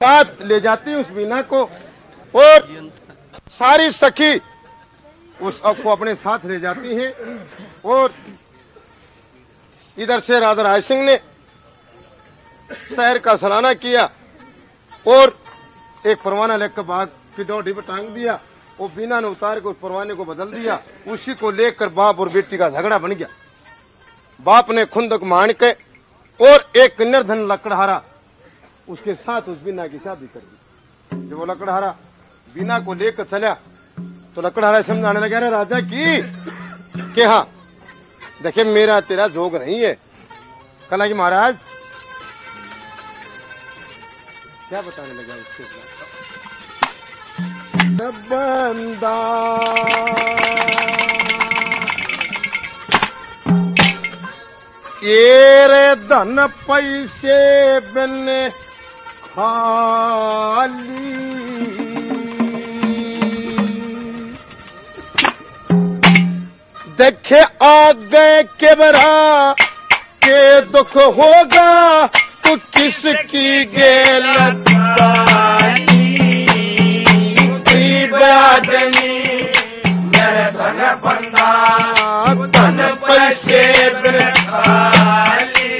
साथ ले जाती उस वीणा को और सारी सखी उस को अपने साथ ले जाती हैं। और इधर से राजा राय सिंह ने शहर का सलाना किया और एक परवाना लेकर बाग की डोटी पर टांग दिया और वीणा ने उतार के उस परवाने को बदल दिया। उसी को लेकर बाप और बेटी का झगड़ा बन गया। बाप ने खुंदक मान के और एक निर्धन लकड़हारा उसके साथ उस वीणा की शादी कर दी। जब वो लकड़हारा वीणा को लेकर चला तो लकड़हारा समझाने लगा, अरे राजा की कि हाँ देखिए मेरा तेरा जोग नहीं है। कला की महाराज क्या बताने लगा उसके बंदा ये रे धन पैसे बिन खाली देखे आगे के बरा के दुख होगा तो किसकी गेल मेरे धन बंदा धन पैसे बिन खाली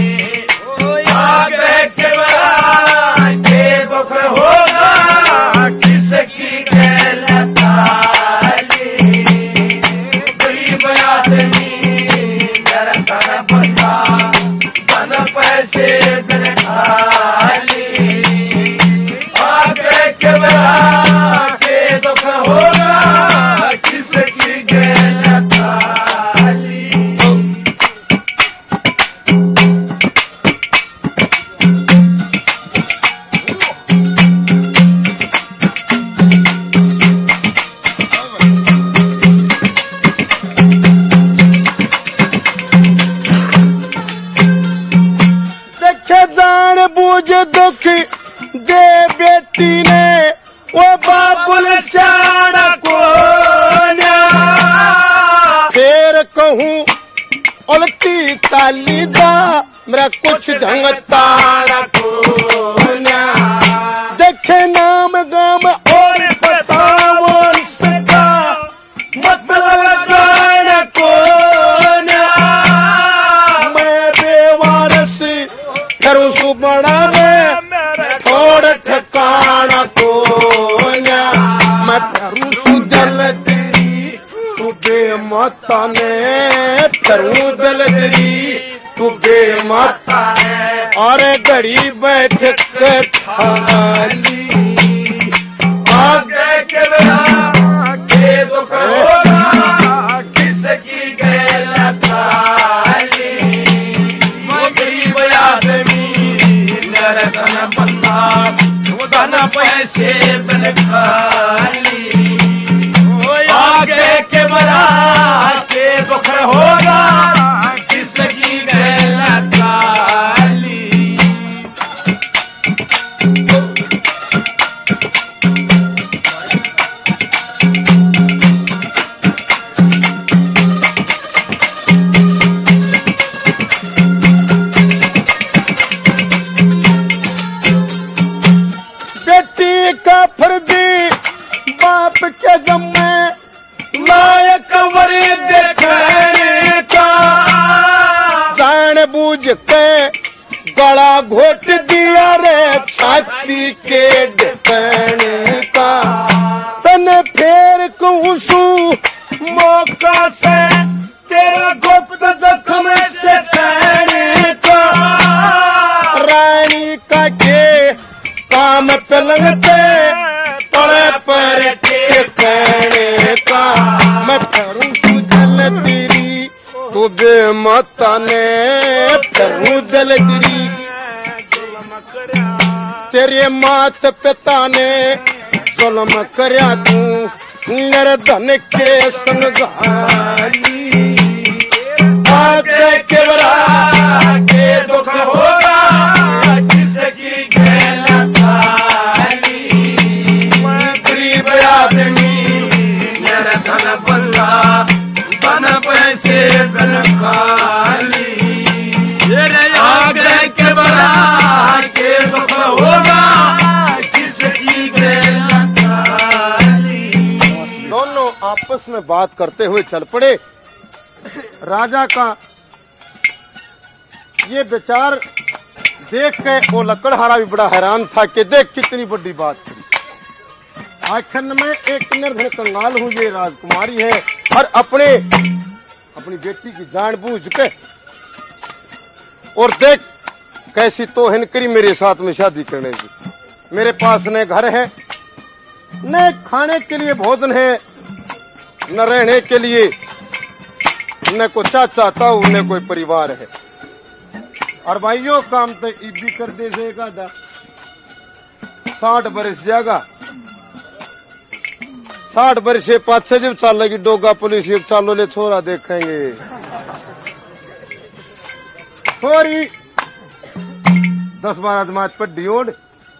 आगे के बरा के दुख होगा किसकी गेल दुखी दे बेटी ने वो बाबुल शान को फिर कहूँ उल्टी ताली दा मेरा कुछ ढंग तारा को देखे नाम गाम और बताओ सका मतलब जान को मैं बेवारस करूँ सुबड़ा थोड़ा ठिकाना को मैं करूँ दिल तेरी तू बेमाता ने करूँ दिल तेरी तू बेमाता ने और घड़ी बैठ के थाली आगे के बरा के दुख होगा किसकी गेल थाली गरीब आदमी मेरे धन बंदा धन पैसे बिन खाली आगे के बरा के दुख होगा किसकी गेल थाली का फर्जी बाप के जम्मे लायक वरी देखने का जान बूझ के गला घोट दिया रे छाती के ढकने का तन फेर कहूँ मौका से तेरा गुप्त जख्म से कहने का रानी का के काम पलंगते तड़े पर टेकने का मैं करूँ सुजल तेरी तू बेमाता ने करूँ दिल तेरी तेरे मात पिता ने जुल्म करया तू निर्धन के संगाली आगे के बरा के दुख होगा किसकी गेल मेरा धन बंदा धन पैसे बिन खाली आगे के बरा के दुख होगा आपस में बात करते हुए चल पड़े। राजा का ये विचार देख के वो लकड़हारा भी बड़ा हैरान था कि देख कितनी बड़ी बात थी। आखिर में एक निर्धन कंगाल हूँ, ये राजकुमारी है और अपनी बेटी की जान बूझ के और देख कैसी तोहिन करी मेरे साथ में शादी करने की। मेरे पास न घर है, न खाने के लिए भोजन है, न रहने के लिए, न को चाचा ताऊ, न कोई परिवार है। और भाइयों काम तो भी कर दे सेगा 60 बरस जाएगा। 60 बरस से पाछे जब चाल लगी डोगा पुलिस एक चालो ले छोरा देखेंगे। छोरी 10-12 दिमाग पर डियोड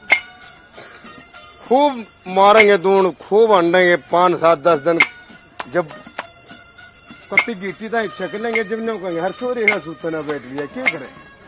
खूब मारेंगे, दून खूब अंडेंगे। 5-7-10 दिन जब कति गीटी था इच्छा लेंगे, जब ने कहेंगे हर छोरी है सूतना बैठ लिया, क्या करें।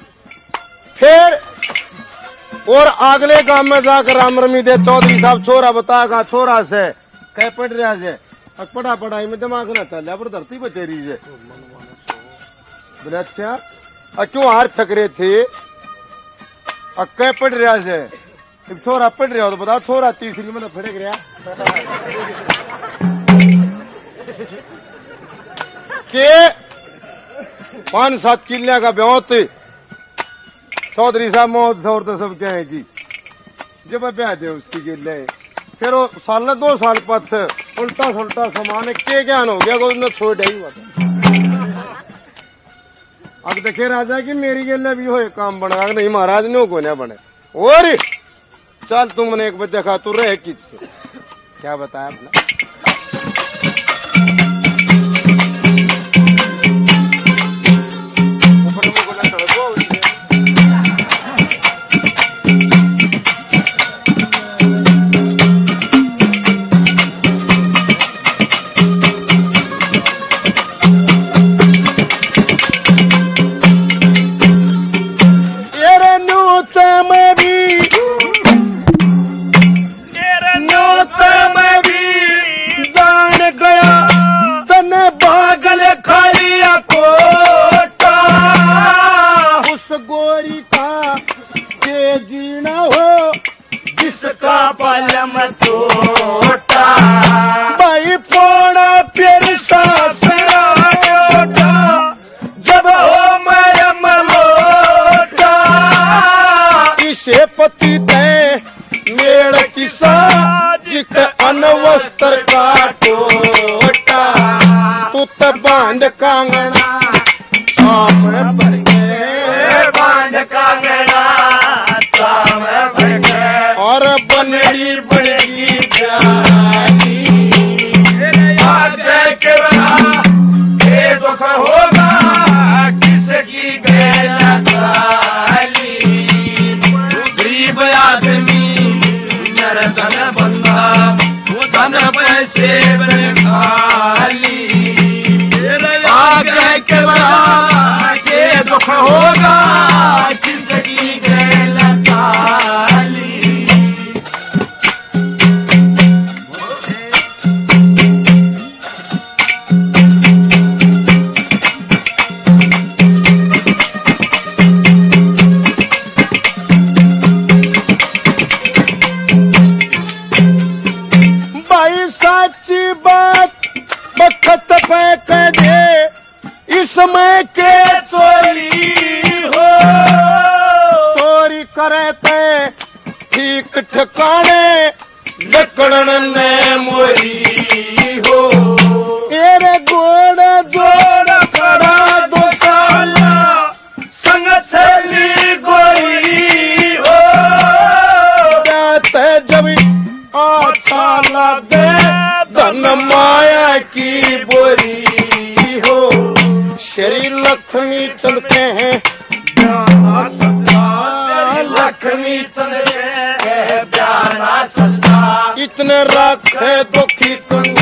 फिर और अगले गांव में जाकर राम रमी दे चौधरी साहब छोरा बताएगा, छोरा से कह पढ़ रहा है, पढ़ा पढ़ाई में दिमाग ना चल पर धरती पे तेरी है। बोले अच्छा क्यों हार थक रहे थे, कह पढ़ रहा है, छोरा पढ़ रहा हो तो बता। छोरा तीसरी में फड़क रहा के 5-7 किले का ब्याह चौधरी साहब मौत और तो सब क्या है जी, जब ब्याह दे उसकी गिले। फिर वो 2 साल पथ उल्टा सुल्टा समान के ज्ञान हो गया, उसने छोड़ ही हुआ था। अब देखे राजा की मेरी गिले भी हो काम बना नहीं, महाराज ने को ना बने। और चल तुमने एक बच्चा खा तू रहे किससे, क्या बताया अपना। भाई पोड़ा फिर सासरा जब हो मैं मलोटा, इसे पति दे मेड़ किसा जित अनवस्त्र का टोटा। तू तो बांध कांगना शाम भर के, बांध कांगना शाम भर के, और बनड़ी बड़ी प्यारी आगे के ये दुख होगा किसकी गैला साली। गरीब आदमी नरधन बंदा, वो धन पैसे खाली। आगे के ये दुख होगा किसकी गैला साली। सच्ची बात बखत पे कह दे, इसमें के चोरी हो, चोरी करे ते ठीक ठिकाने लकड़न ने मोरी हो। एरे गोड़ जोड़ खड़ा 2 साल संग चली गोरी हो, जाते जब आता लगे धन माया की बोरी हो। श्री लक्ष्मी चलते हैं प्यारा सदा, लक्ष्मी चलते हैं प्यारा सदा, इतने रखे दुखी तुम